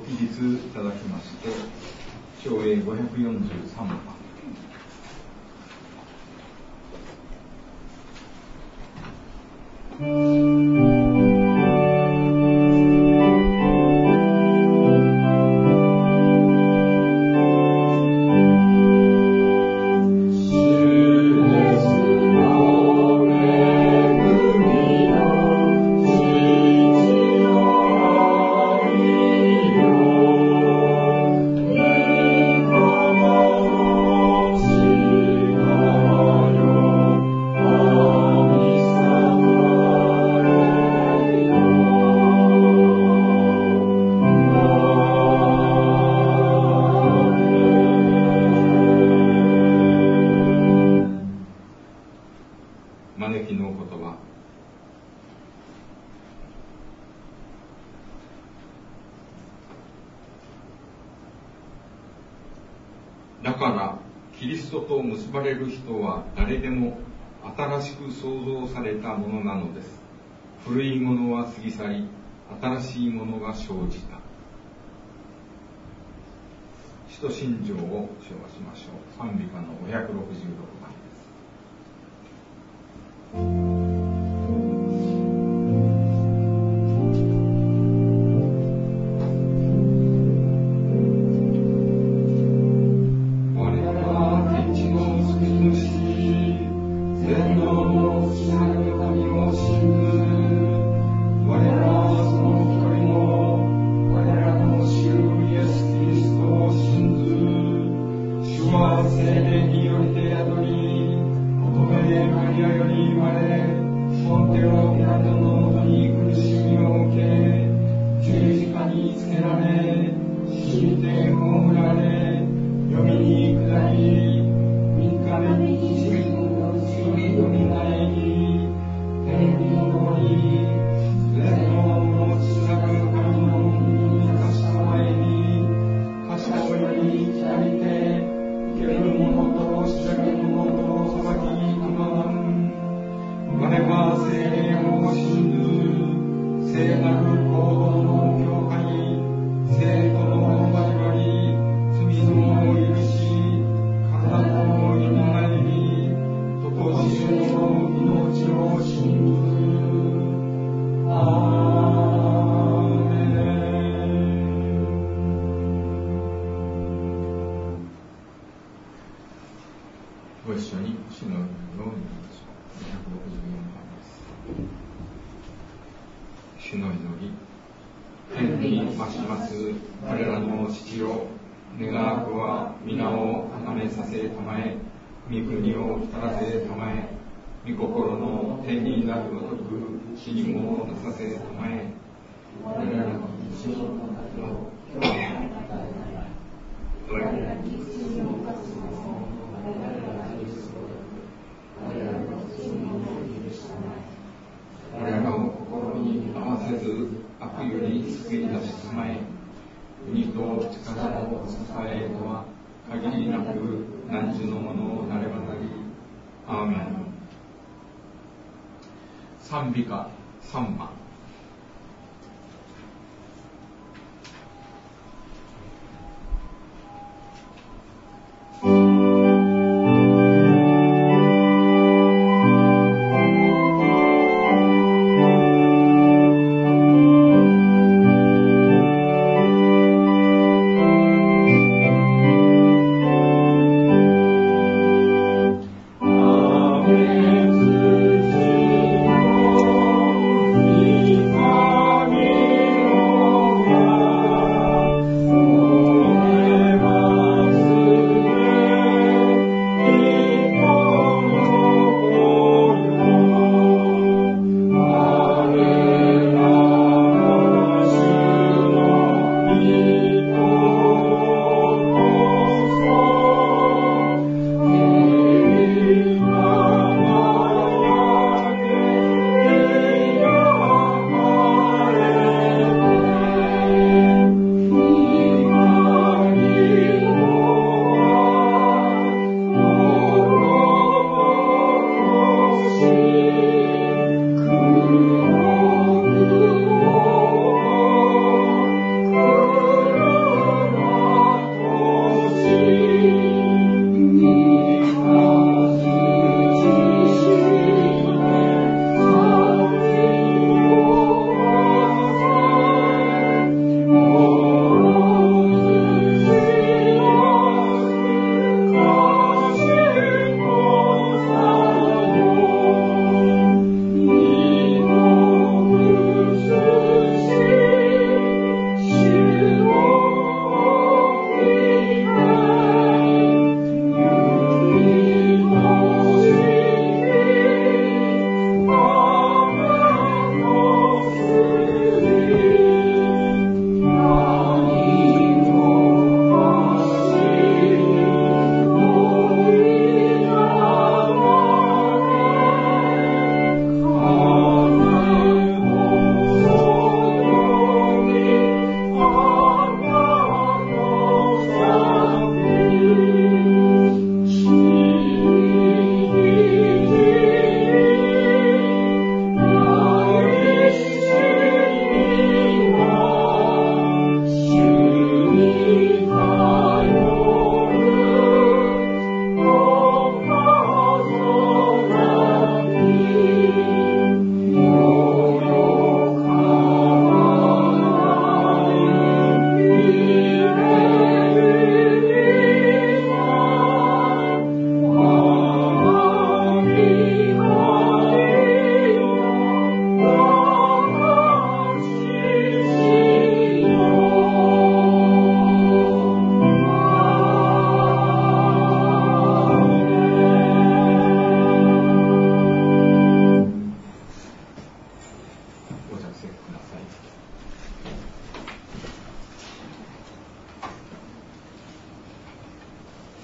起立いただきまして、唱詠543番。だからキリストと結ばれる人は誰でも新しく創造されたものなのです。古いものは過ぎ去り、新しいものが生じた。使徒信条を唱和しましょう。賛美歌の566番です。ご一緒に主のように言いましょう。264番です。主の祈り。天に増します我らの父よ、願わくは皆を崇めさせたまえ、御国を来らせたまえ、御心の天になるごとく地にもなさせたまえ。我らの日常の糧を今日与え我らに罪を犯す者を我らが許すごとく我らの罪を許したまえ。我らを心に合わせず悪より救い出したまえ。国と力と支えとは限りなく何十のものをなればなり。アーメン。賛美歌3番。 Amen.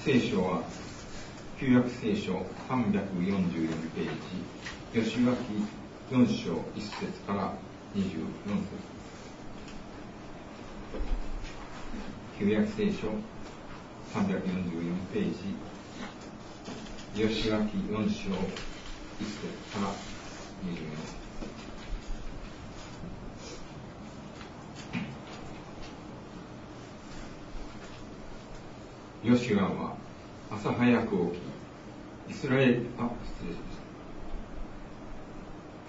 聖書は旧約聖書344ページ、吉脇4章1節から24節。旧約聖書344ページ、吉脇4章1節から24節。ヨシュアは朝早く起き、失礼しました。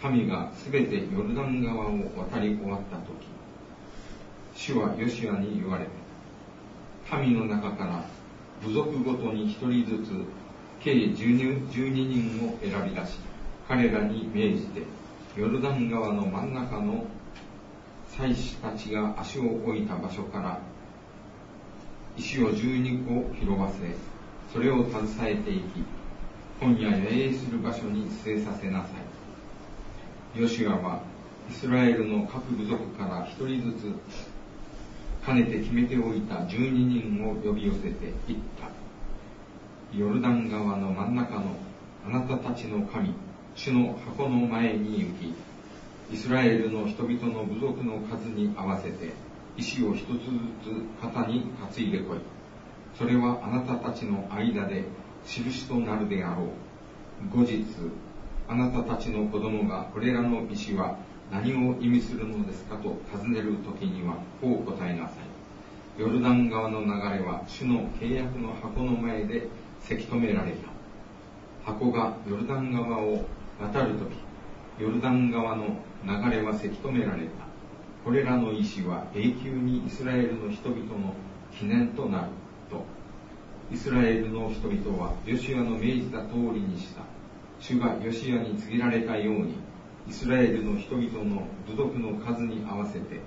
民がすべてヨルダン川を渡り終わったとき、主はヨシュアに言われた。民の中から部族ごとに一人ずつ計12人を選び出し、彼らに命じて、ヨルダン川の真ん中の祭司たちが足を置いた場所から石を12個拾わせ、それを携えていき、今夜野営する場所に据えさせなさい。ヨシュアはイスラエルの各部族から一人ずつかねて決めておいた12人を呼び寄せて言った。ヨルダン川の真ん中のあなたたちの神、主の箱の前に行き、イスラエルの人々の部族の数に合わせて石を一つずつ肩に担いでこい。それはあなたたちの間で印となるであろう。後日、あなたたちの子供がこれらの石は何を意味するのですかと尋ねるときにはこう答えなさい。ヨルダン川の流れは主の契約の箱の前でせき止められた。箱がヨルダン川を渡るとき、ヨルダン川の流れはせき止められた。これらの石は永久にイスラエルの人々の記念となると。イスラエルの人々はヨシュアの命じた通りにした。主がヨシュアに告げられたように、イスラエルの人々の部族の数に合わせて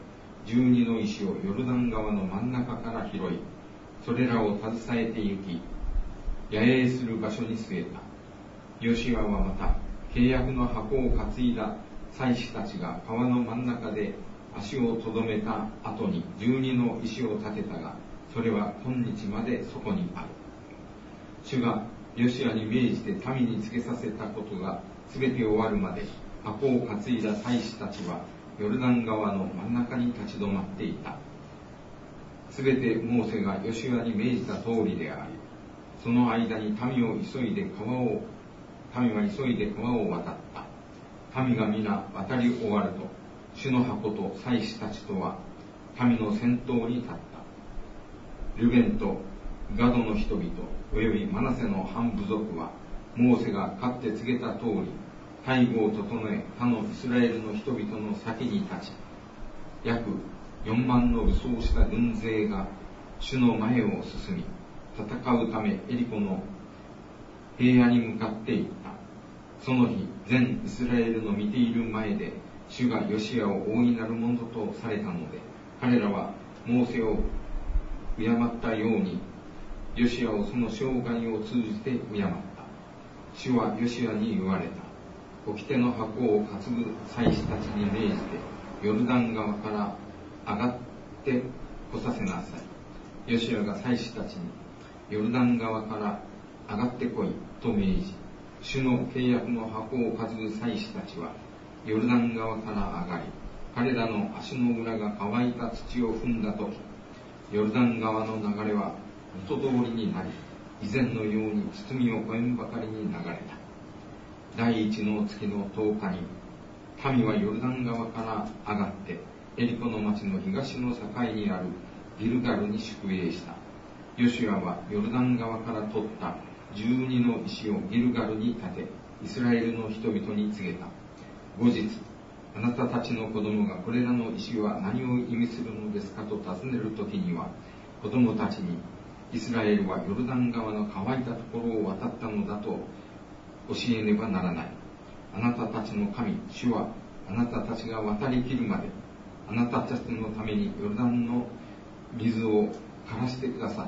12の石をヨルダン川の真ん中から拾い、それらを携えて行き、野営する場所に据えた。ヨシュアはまた契約の箱を担いだ祭司たちが川の真ん中で足をとどめた後に12の石を立てたが、それは今日までそこにある。主がヨシュアに命じて民に告げさせたことがすべて終わるまで、箱を担いだ祭司たちはヨルダン川の真ん中に立ち止まっていた。すべてモーセがヨシュアに命じた通りであり、その間に民は急いで川を渡った。民が皆渡り終わると、主の箱と祭司たちとは民の先頭に立った。ルベンとガドの人々およびマナセの半部族は、モーセがかって告げた通り、隊伍を整え他のイスラエルの人々の先に立ち、約4万の武装した軍勢が主の前を進み、戦うためエリコの平野に向かっていった。その日、全イスラエルの見ている前で、主がヨシアを大いなるものとされたので、彼らはモーセを敬ったように、ヨシアをその生涯を通じて敬った。主はヨシアに言われた。掟の箱を担ぐ祭司たちに命じて、ヨルダン川から上がって来させなさい。ヨシアが祭司たちに、ヨルダン川から上がってこいと命じ、主の契約の箱を担ぐ祭司たちは、ヨルダン川から上がり、彼らの足の裏が乾いた土を踏んだとき、ヨルダン川の流れは元通りになり、以前のように包みを越えんばかりに流れた。第一の月の10日に、民はヨルダン川から上がって、エリコの町の東の境にあるギルガルに宿営した。ヨシュアはヨルダン川から取った12の石をギルガルに立て、イスラエルの人々に告げた。後日、あなたたちの子供がこれらの石は何を意味するのですかと尋ねるときには、子供たちに、イスラエルはヨルダン川の乾いたところを渡ったのだと教えねばならない。あなたたちの神、主はあなたたちが渡りきるまで、あなたたちのためにヨルダンの水を枯らしてくださった。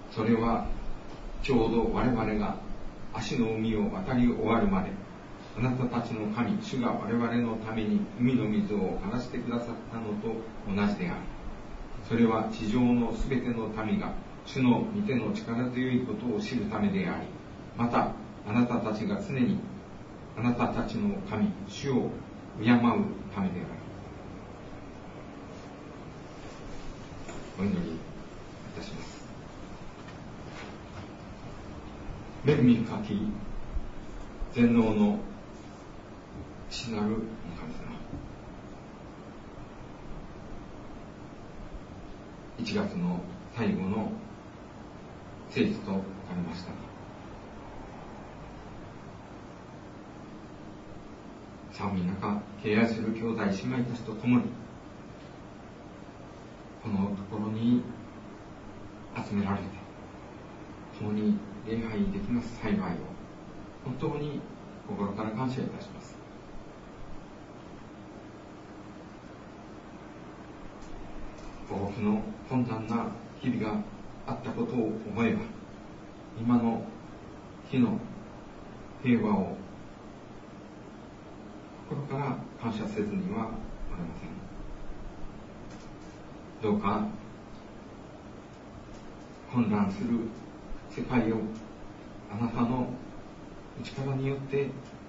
それはちょうど我々が足の海を渡り終わるまで、あなたたちの神、主が我々のために海の水を枯らしてくださったのと同じである。それは地上のすべての民が主の御手の力強いことを知るためであり、またあなたたちが常にあなたたちの神主を敬うためである。お祈りいたします。恵み深き全能の父なる神様、1月の最後の聖日となりました。寒い中、敬愛する兄弟姉妹たちと共にこのところに集められて共に礼拝できます幸いを本当に心から感謝いたします。多くの困難な日々があったことを思えば、今の日の平和を心から感謝せずにはおれません。どうか混乱する世界をあなたの力によって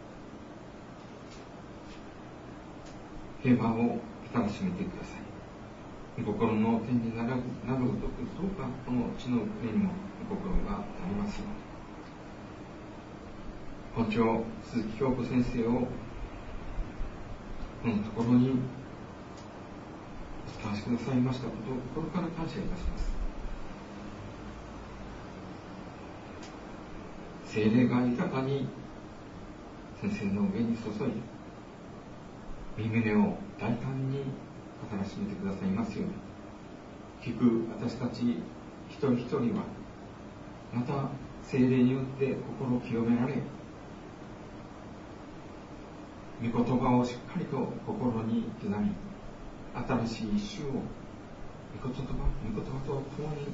平和をもたらしめてください。心の天になるごとく、どうかこの地の上にも心がなりますように。本庁鈴木京子先生をこのところにお伝えしてくださいましたことを心から感謝いたします。聖霊が豊かに先生の上に注いで、身胸を大胆に語らしめてくださいますように。聞く私たち一人一人はまた聖霊によって心を清められ、御言葉をしっかりと心に刻み、新しい一種を御言葉と共に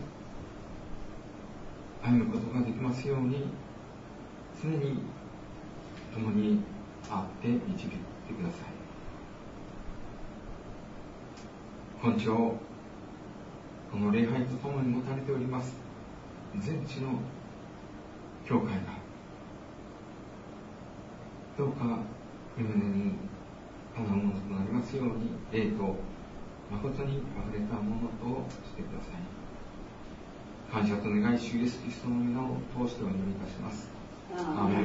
歩むことができますように、常に共にあって導いてください。今朝この礼拝とともに持たれております全地の教会がどうか身胸にかなうものとなりますように、霊と誠にあふれたものとしてください。感謝と願い、主イエスキリストの皆を通してお祈りいたします。アーメン。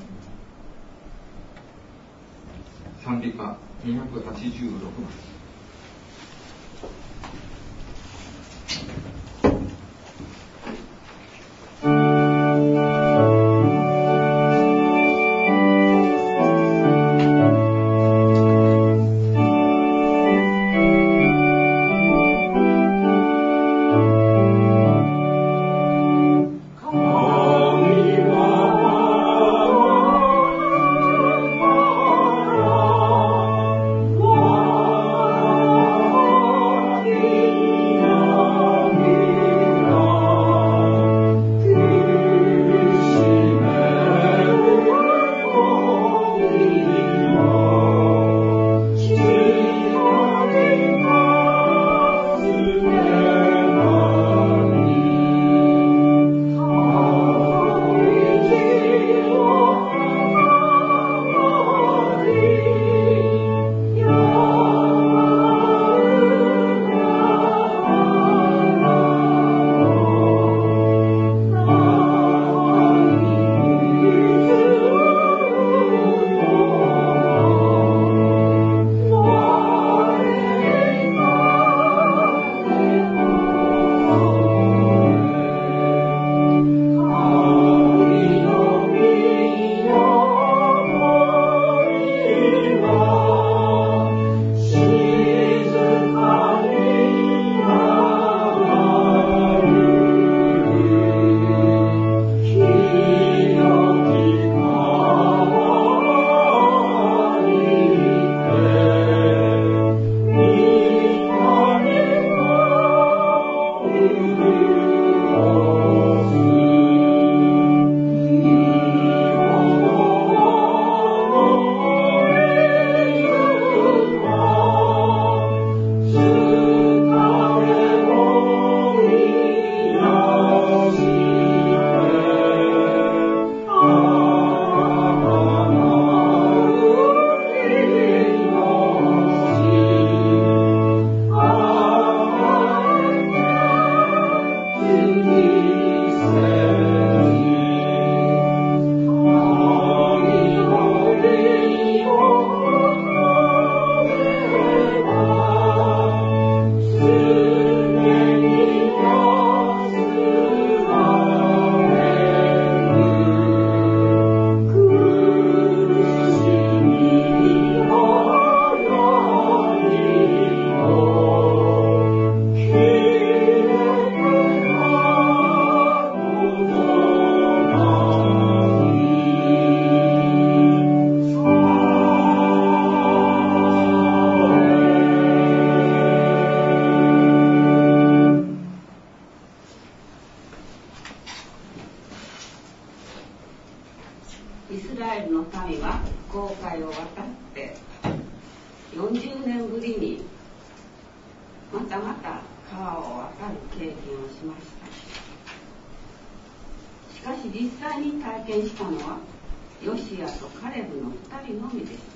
賛美歌286番。 Oh また川を渡る経験をしました。しかし実際に体験したのはヨシアとカレブの2人のみでした。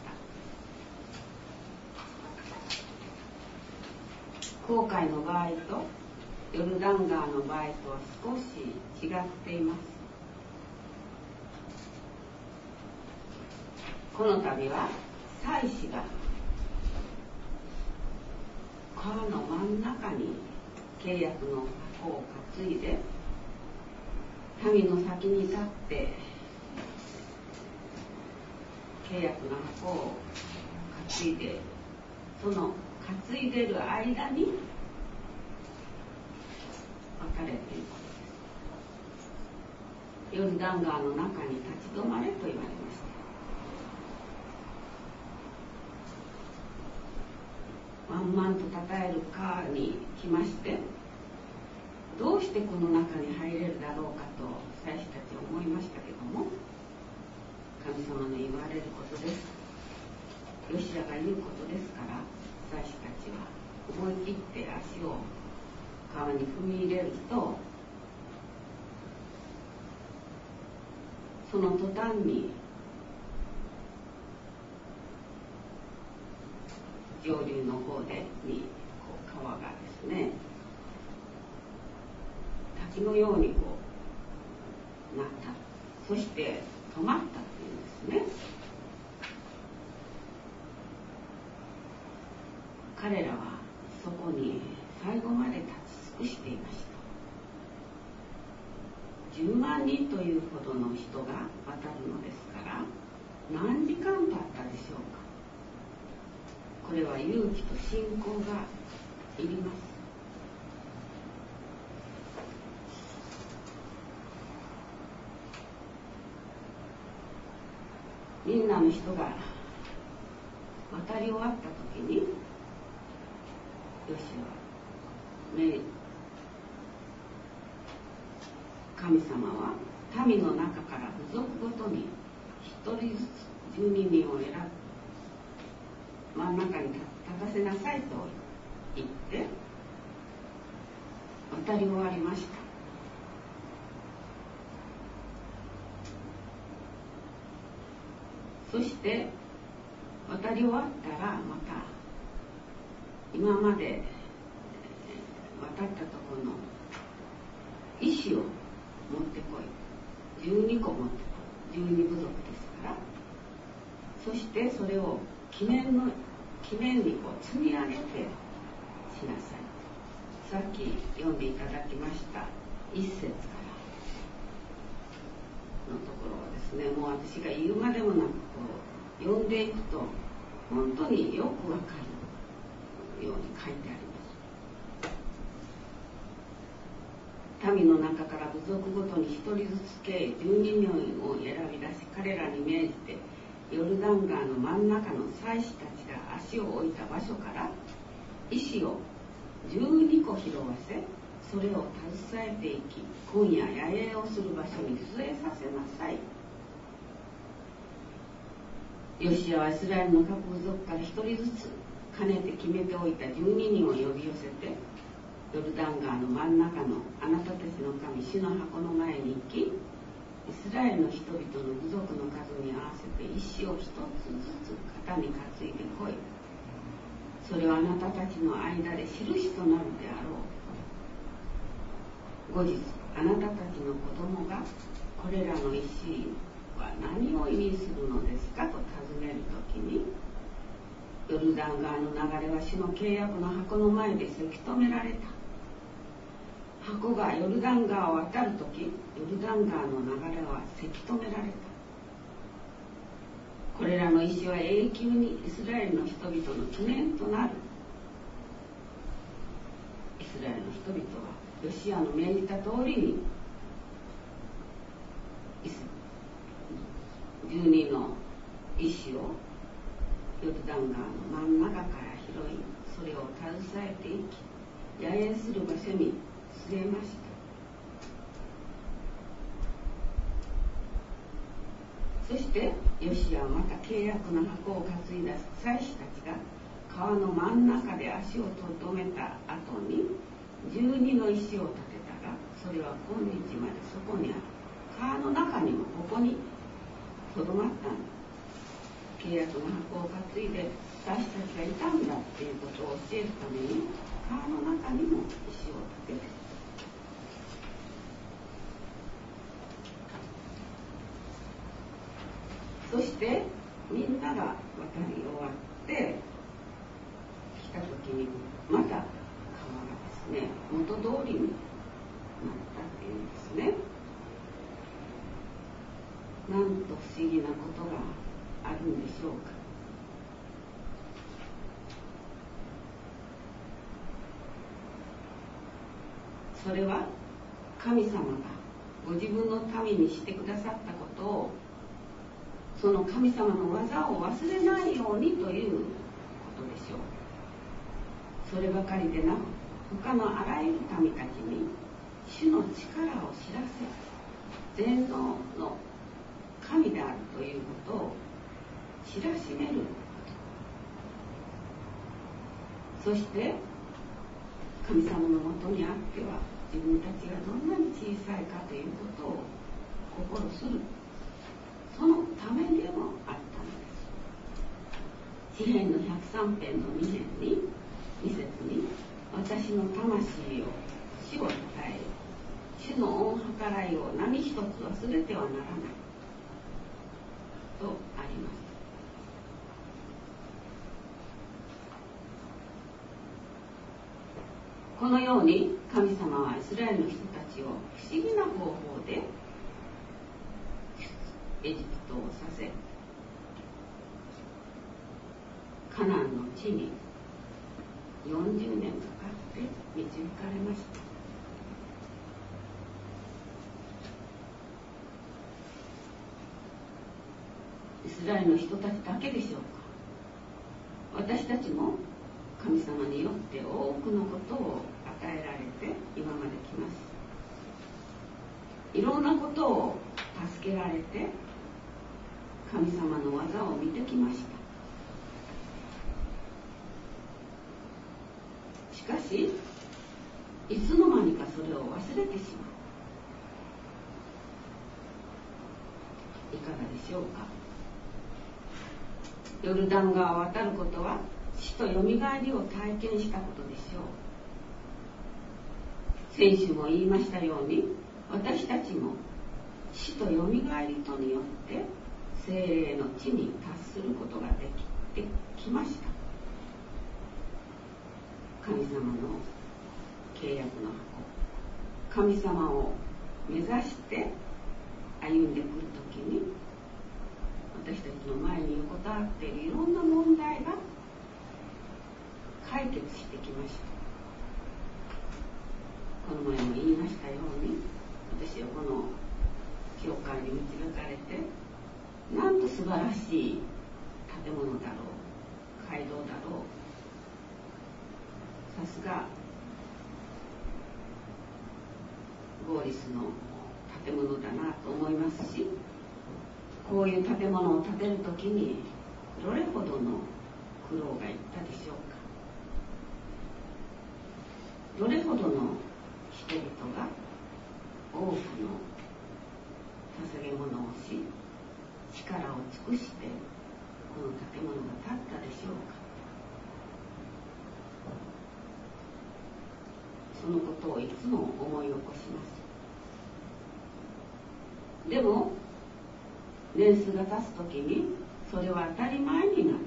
紅海の場合とヨルダン川の場合とは少し違っています。この度は祭司が川の真ん中に契約の箱を担いで民の先に立って契約の箱を担いで、その担いでる間に別れということです。ヨルダン川の中に立ち止まれと言われました。満々とたたえる川に来まして、どうしてこの中に入れるだろうかと祭司たちは思いましたけども、神様の言われることです。ヨシアが言うことですから、祭司たちは思い切って足を川に踏み入れると、その途端に上流の方に川がですね、滝のようになった。そして止まったというんですね。彼らはそこに最後まで立ち尽くしていました。10万人というほどの人が渡るのですから、何時間経ったでしょうか。これは勇気と信仰がいります。みんなの人が渡り終わった時に、ヨシは神様は民の中から部族ごとに一人ずつ12人を選ぶ、真ん中に立たせなさいと言って渡り終わりました。そして渡り終わったら、また今まで渡ったところの石を持ってこい、12個持ってこい、12部族ですから、そしてそれを記念に積み上げてしなさい。さっき読んでいただきました1節からのところはですね、もう私が言うまでもなく読んでいくと本当によくわかるように書いてあります。民の中から部族ごとに一人ずつ計12人を選び出し、彼らに命じてヨルダン川の真ん中の祭司たちが足を置いた場所から石を12個拾わせ、それを携えていき、今夜野営をする場所に据えさせなさい。ヨシアはイスラエルの各部族から一人ずつかねて決めておいた12人を呼び寄せて、ヨルダン川の真ん中のあなたたちの神主の箱の前に行き、イスラエルの人々の部族の数に合わせて石を一つずつ肩に担いでこい。それはあなたたちの間で印となるであろう。後日あなたたちの子供がこれらの石は何を意味するのですかと尋ねるときに、ヨルダン川の流れは主の契約の箱の前でせき止められた。箱がヨルダン川を渡るとき、ヨルダン川の流れはせき止められた。これらの石は永久にイスラエルの人々の記念となる。イスラエルの人々はヨシアの命じた通りに12の石をヨルダン川の真ん中から拾い、それを携えていき、野営する場所に据えました。そしてヨシアはまた契約の箱を担いだ祭司たちが川の真ん中で足をとめた後に12の石を立てたが、それは今日までそこにある。川の中にもここにとどまったんだ。契約の箱を担いで私たちがいたんだっていうことを教えるために、川の中にも石を立てて、そしてみんなが渡り終わって来た時にまた川がですね、元通りになったっていうんですね。なんと不思議なことがあるんでしょうか。それは神様がご自分の民にしてくださったことを、その神様の技を忘れないようにということでしょう。そればかりでなく、他のあらゆる民たちに主の力を知らせ、全能の神であるということを知らしめること。そして神様のもとにあっては、自分たちがどんなに小さいかということを心する、そのためでもあったのです。詩編の103編の2節に私の魂を主をたたえ、主の恩計らいを何一つ忘れてはならないとあります。このように神様はイスラエルの人たちを不思議な方法でエジプトをさせ、カナンの地に40年かかって導かれました。イスラエルの人たちだけでしょうか。私たちも神様によって多くのことを与えられて今まで来ます。いろんなことを助けられて神様の技を見てきました。しかしいつの間にかそれを忘れてしまう。いかがでしょうか。ヨルダン川を渡ることは死とよみがえりを体験したことでしょう。先週も言いましたように、私たちも死とよみがえりとによって聖霊の地に達することができてきました。神様の契約の箱、神様を目指して歩んでくるときに、私たちの前に横たわっているいろんな問題が解決してきました。この前も言いましたように、私はこの教会に導かれて、なんと素晴らしい建物だろう、街道だろう、さすがゴーリスの建物だなと思いますし、こういう建物を建てるときにどれほどの苦労がいったでしょうか。どれほどの人々が多くの捧げ物をし、力を尽くしてこの建物が建ったでしょうか。そのことをいつも思い起こします。でも年数が経つときにそれは当たり前になってしま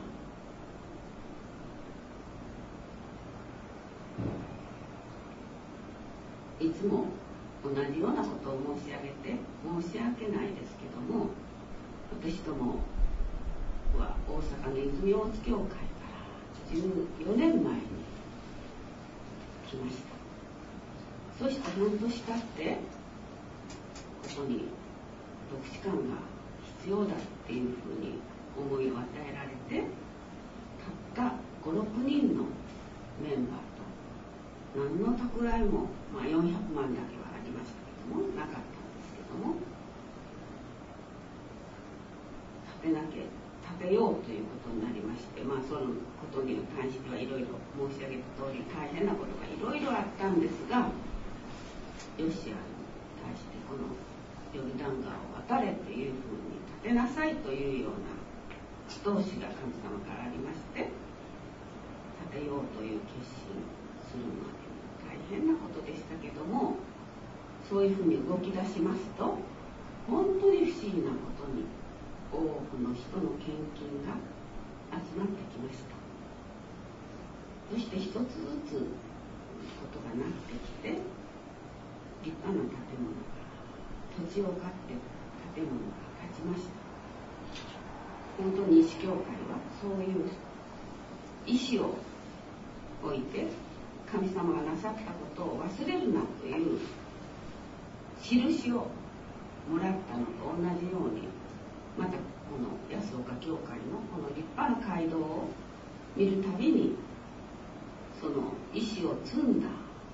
う。いつも同じようなことを申し上げて申し訳ないですけども、私どもは大阪の泉大津教会から14年前に来ました。そして半年経ってここに牧師館が必要だっていうふうに思いを与えられて、たった 5,6 人のメンバーと何の蓄えも、400万だけはありましたけどもなかったんですけども、建立てようということになりまして、そのことに関してはいろいろ申し上げた通り大変なことがいろいろあったんですが、ヨシアに対してこのヨルダン川を渡れというふうに立てなさいというような後押しが神様からありまして、立てようという決心するまで大変なことでしたけども、そういうふうに動き出しますと、本当に不思議なことに多くの人の献金が集まってきました。そして一つずつことがなってきて、立派な建物が、土地を買って建物が建ちました。本当に西教会はそういう意志を置いて、神様がなさったことを忘れるなという印をもらったのと同じように、またこの安岡教会のこの立派な街道を見るたびに、その意志を積んだ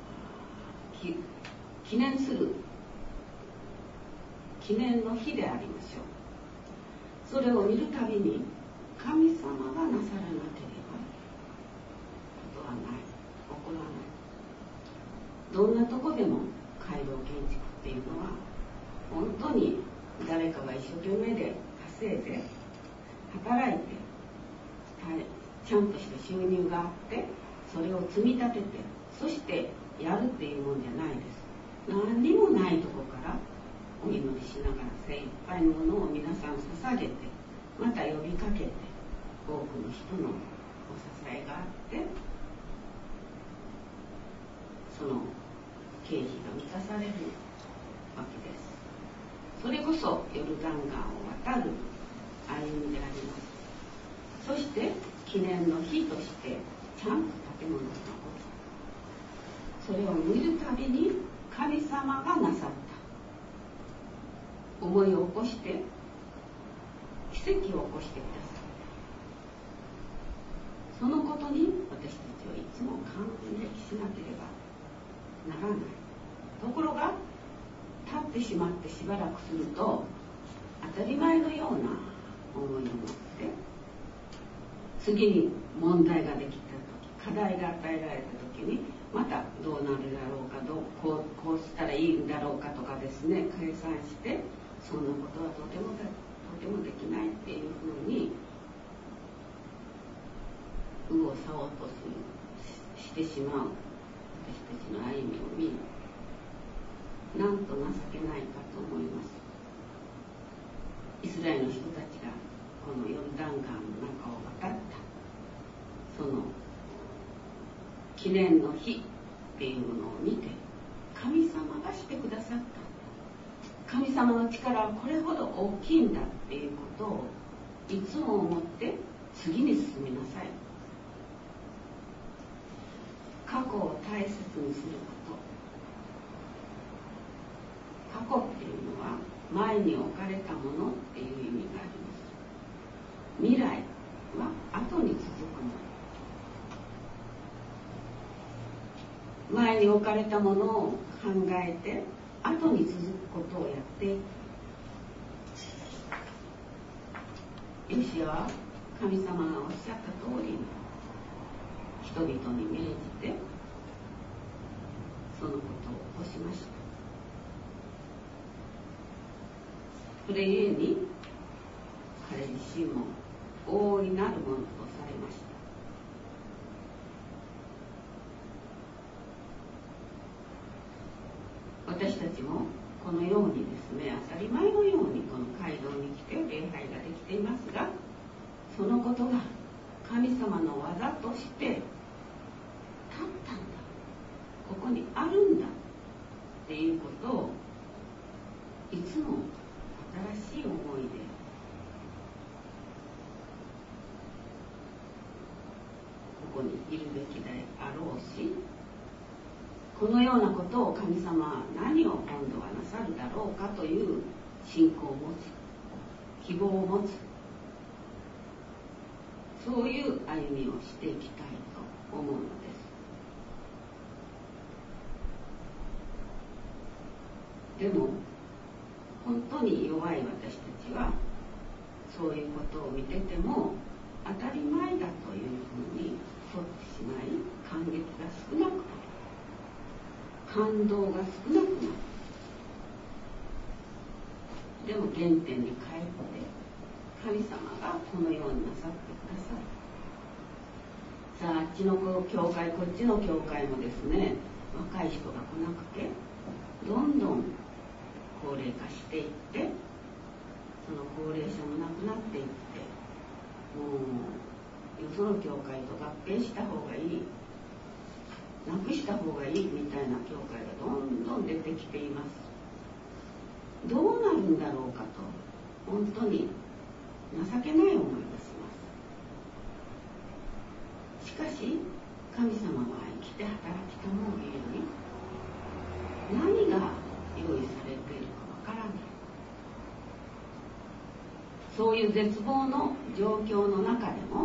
記念する記念の日でありましょう。それを見るたびに、神様がなさらなければことはない、起こらない。どんなとこでも街道建築っていうのは、本当に誰かが一生懸命で稼いで働いて、ちゃんとした収入があって、それを積み立てて、そしてやるっていうもんじゃないです。何にもないとこからお祈りしながら精一杯のものを皆さん捧げて、また呼びかけて、多くの人のお支えがあって、その経費が満たされるわけです。それこそヨルダン川を渡る歩みであります。そして記念の日としてちゃんと建物が起き、それを見るたびに神様がなさった思いを起こして、奇跡を起こしてくださる。そのことに私たちはいつも感激しなければならない。ところが立ってしまってしばらくすると、当たり前のような思いを持って、次に問題ができた時、課題が与えられた時に、またどうなるだろうか、こうしたらいいんだろうかとかですね、計算して、そんなことはとてもできないっていうふうに右往左往としてしまう私たちの歩みを見る、なんと情けないかと思います。イスラエルの人たちがこのヨルダン川の中を渡ったその記念の日っていうものを見て、神様がしてくださった、神様の力はこれほど大きいんだっていうことをいつも思って次に進みなさい。過去を大切にすること、過去っていうのは前に置かれたものっていう意味があります。未来は後に続くもの。前に置かれたものを考えて後に続くことをやっていく。ヨシアは神様がおっしゃった通りに人々に命じてそのことを起こしました。それゆえに彼自身も大いなるものとされました。私たちもこのようにですね、当たり前のようにこの街道に来て礼拝ができていますが、そのことが神様の技として立ったんだ、ここにあるんだっていうことをいつも新しい思いでここにいるべきであろうし、このようなことを神様は何を今度はなさるだろうかという信仰を持つ、希望を持つ、そういう歩みをしていきたいと思うのです。でも本当に弱い私たちはそそういうことを見てても当たり前だというふうに取ってしまい、感激が少なくなる、感動が少なくなる。でも原点に帰って神様がこのようになさってくださる。さあ、あっちの教会こっちの教会もですね、若い人が来なくてどんどん高齢化していって、その高齢者もなくなっていって、もうよその教会と合併した方がいい、なくした方がいいみたいな教会がどんどん出てきています。どうなるんだろうかと本当に情けない思いがします。しかし神様は生きて働きとも言うに、何が用意されているかわからない。そういう絶望の状況の中でも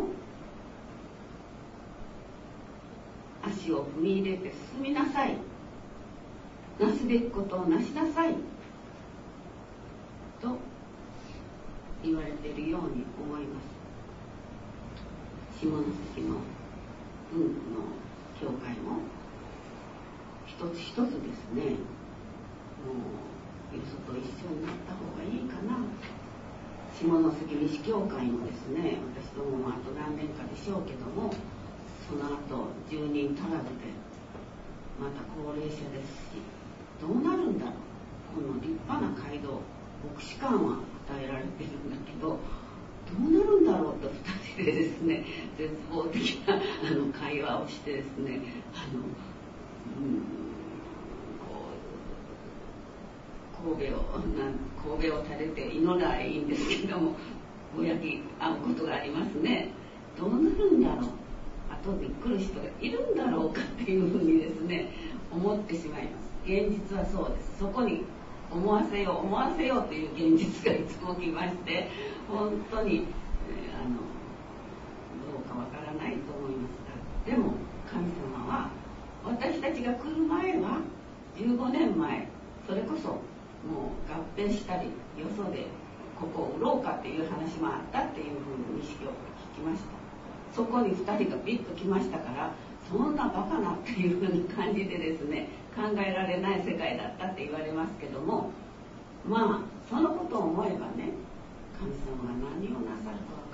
足を踏み入れて進みなさい、なすべきことをなしなさいと言われているように思います。下関の文区の教会も一つ一つですね、もうよそと一緒になった方がいいかな。下関西教会もですね、私どももあと何年かでしょうけども、その後10人足らずでまた高齢者ですし、どうなるんだろう。この立派な街道、牧師館は与えられているんだけど、どうなるんだろうと2人でですね、絶望的な会話をしてですね、神戸を垂れて祈られいいんですけども、ぼやき合うことがありますね。どうなるんだろう、後で来る人がいるんだろうかっていうふうにですね、思ってしまいます。現実はそうです。そこに思わせようという現実がいつも来まして、本当に、どうかわからないと思いますが、でも神様は私たちが来る前は15年前、それこそもう合併したりよそでここを売ろうかっていう話もあったっていうふうに意識を聞きました。そこに2人がピッと来ましたから、そんなバカなっていうふうな感じでですね、考えられない世界だったって言われますけども、まあそのことを思えばね、神様が何をなさるかわ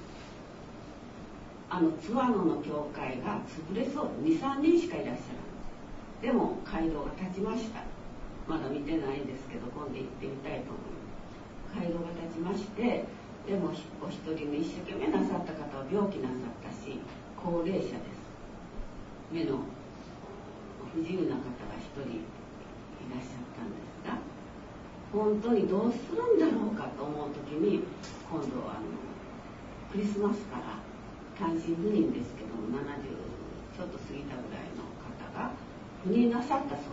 からない。津和野の教会が潰れそう、2、3人しかいらっしゃらない。でも街道が立ちました。まだ見てないんですけど、今度行ってみたいと思います。街道が立ちまして、でもお一人目一生懸命なさった方は病気なさったし、高齢者です。目の不自由な方が一人いらっしゃったんですが、本当にどうするんだろうかと思う時に、今度クリスマスから単身赴任ですけども、70ちょっと過ぎたぐらいの方が赴任なさったそうです。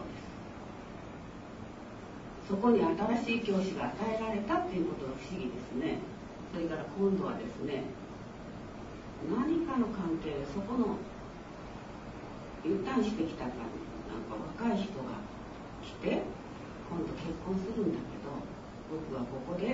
そこに新しい教師が与えられたっていうことが不思議ですね。それから今度はですね、何かの関係でそこの U ターンしてきたかなんか若い人が来て、今度結婚するんだけど、僕はここで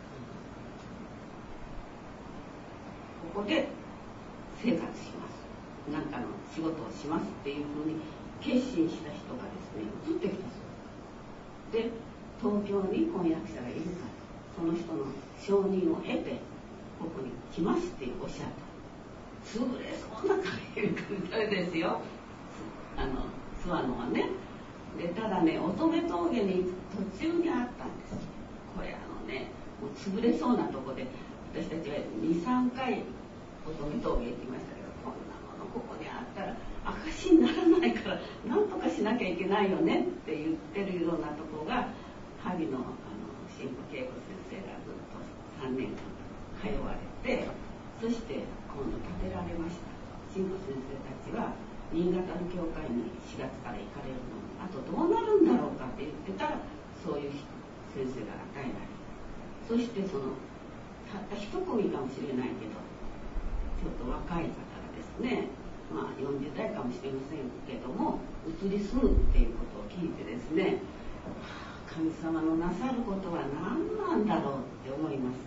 生活します、なんかの仕事をしますっていうふうに決心した人がですね、移ってきたそうです。で、東京に婚約者がいるから、その人の承認を得てここに来ますっておっしゃった。潰れそうな感じですよ、諏訪野はね。でただね、乙女峠に途中にあったんです。これもう潰れそうなとこで、私たちは 2,3 回乙女峠行きましたけど、こんなものここにあったら証にならないから何とかしなきゃいけないよねって言ってるようなとこが、萩の新婦恵子先生がずっと3年間通われて、そして今度建てられました。新婦先生たちは新潟の教会に4月から行かれるのに、あとどうなるんだろうかって言ってたら、そういう先生が与えられ、そしてそのたった一組かもしれないけど、ちょっと若い方がですね、まあ40代かもしれませんけども、移り住むっていうことを聞いてですね、神様のなさることは何なんだろうって思います。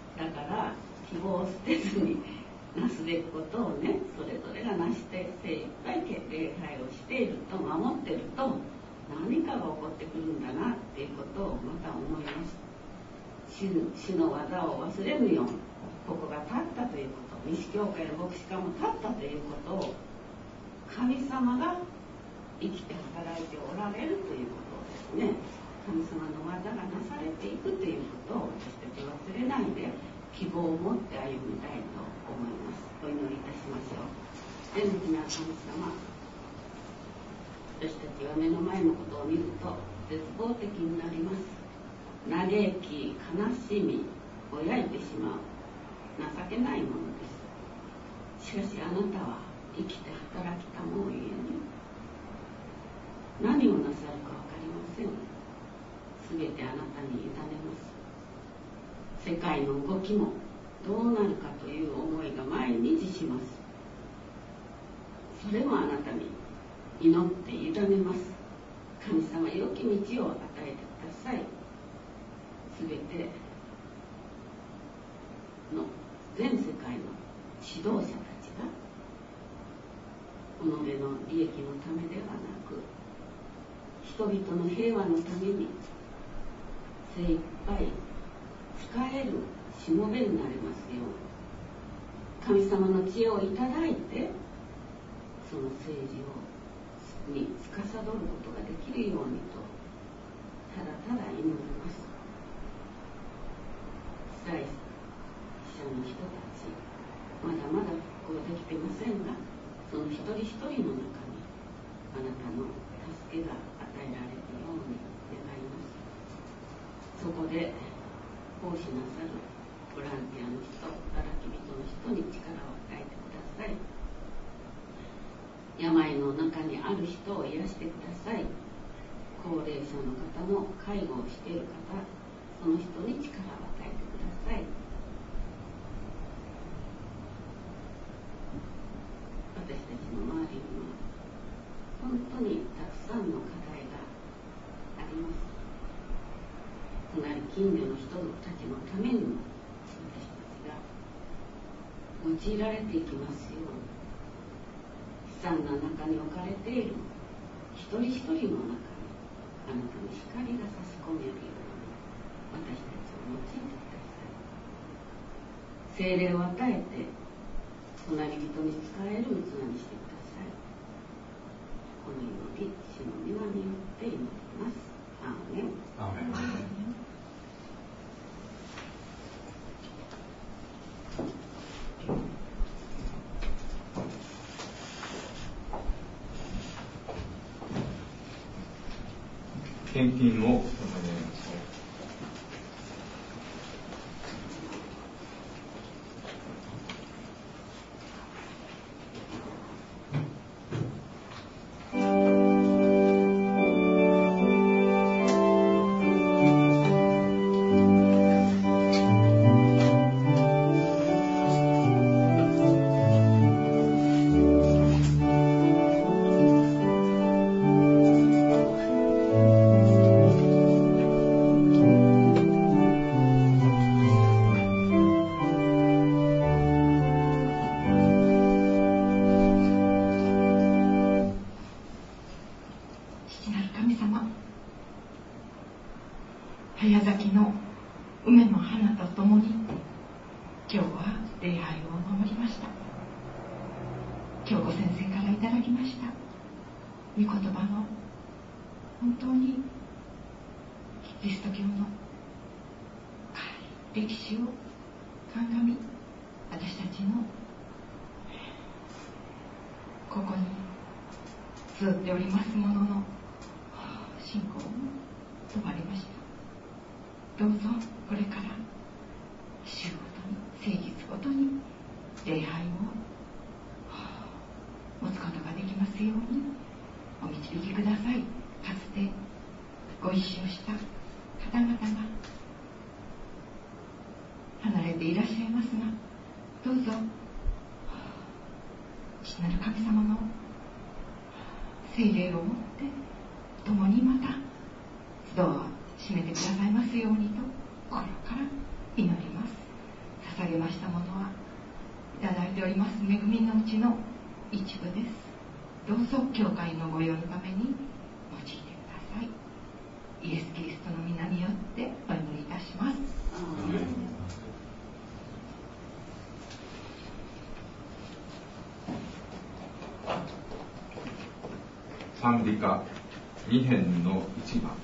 だから希望を捨てずになすべきことをね、それぞれがなして精一杯礼拝をしていると、守っていると何かが起こってくるんだなっていうことをまた思います。主の技を忘れぬように、ここが立ったということ、西教会の牧師館も立ったということを、神様が生きて働いておられるということをですね、神様の技がなされていくということを私たち忘れないで、希望を持って歩みたいと思います。お祈りいたしましょう。天の父なる神様、私たちは目の前のことを見ると絶望的になります。嘆き、悲しみを焼いてしまう情けないものです。しかしあなたは生きて働きたもうゆえに、何をなさるか分かりません。すべてあなたに委ねます。世界の動きもどうなるかという思いが毎日します。それもあなたに祈って委ねます。神様、良き道を与えてください。すべての全世界の指導者たちが己の利益のためではなく、人々の平和のために精一杯使えるしもべになれますように、神様の知恵をいただいて、その政治に司ることができるようにと、ただただ祈ります。被災者の人たち、まだまだ復興できていませんが、その一人一人の中にあなたの助けが与えられるように願います。そこで奉仕なさるボランティアの人、働き人の人に力を与えてください。病の中にある人を癒してください。高齢者の方も介護をしている方、その人に力を与えてください。私たちの周りには本当にたくさんの課題があります。隣近所の人たちのためにも私たちが用いられていきますように、悲惨な中に置かれている一人一人の中にあなたの光が差し込めるように、私たちを用いてください。聖霊を与えて隣人に使える器にしてください。この祈り、主の皆によって祈ります。アーメン。 アーメン。献金を捧げましょう。 早咲きの梅の花とともに今日は礼拝を守りました。京子先生からいただきました御言葉の本当にキリスト教の深い歴史を鑑み、私たちのここに綴っておりますものの信仰を問われました。どうぞこれから週ごとに、誠実ごとに礼拝を持つことができますようにお導きください。かつてご一緒した方々が離れていらっしゃいますが、どうぞ父なる神様の聖霊をもって共にまた集を締めてくださいますようにと心から祈ります。 捧げましたものはいただいております恵みのうちの一部です。どうぞ教会の御用のために用いてください。イエス・キリストの皆によってお祈りいたします。 賛美歌2編の1番。